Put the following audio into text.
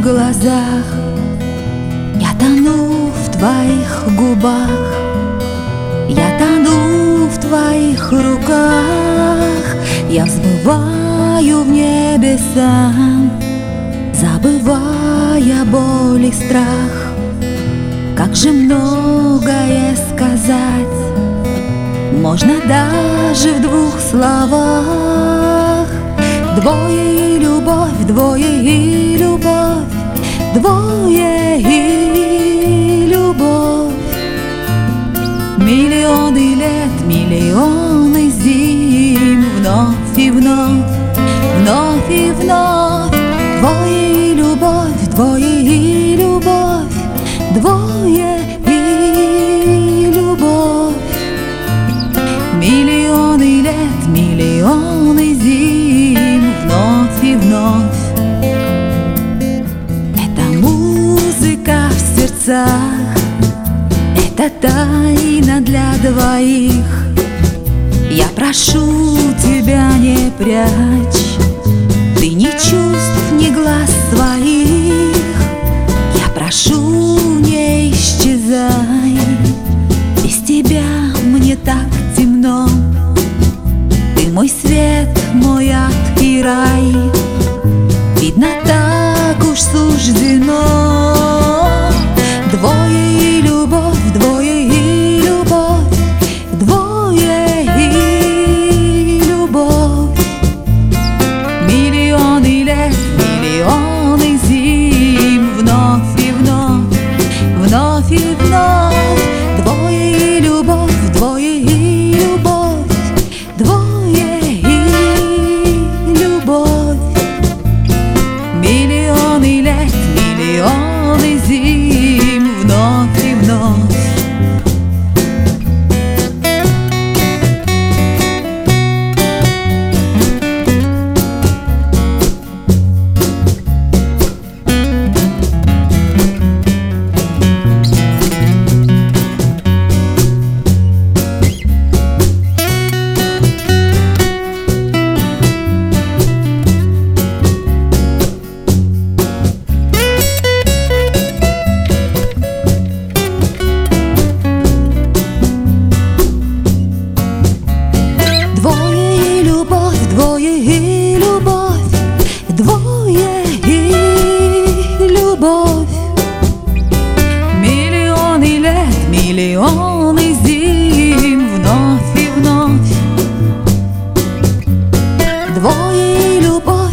глазах, я тону в твоих губах, я тону в твоих руках. Я взмываю в небеса, забывая боль и страх. Как же многое сказать можно даже в двух словах. Двое и любовь, двое и любовь, двое и любовь. Миллионы лет, миллионы зим, вновь и вновь, вновь и вновь. Двое и любовь, двое и любовь, двое и любовь. Миллионы лет, миллионы зим, вновь и вновь. Это музыка в сердцах, это тайна для двоих. Я прошу тебя, не прячь ты ни чувств, ни глаз своих. Я прошу, не исчезай, без тебя мне так темно. Ты мой свет, мой ад и рай, видно, так уж суждено. Двое и любовь, двое и любовь, двое и любовь. Миллионы лет, миллионы зим, вновь и вновь, вновь и вновь. Двое и любовь, двое и любовь, двое и любовь. Миллионы лет, миллионы зим, вновь и вновь. Двое и любовь, двое и любовь, двое и любовь. Миллионы лет, миллионы зим, вновь и вновь. Двое и любовь.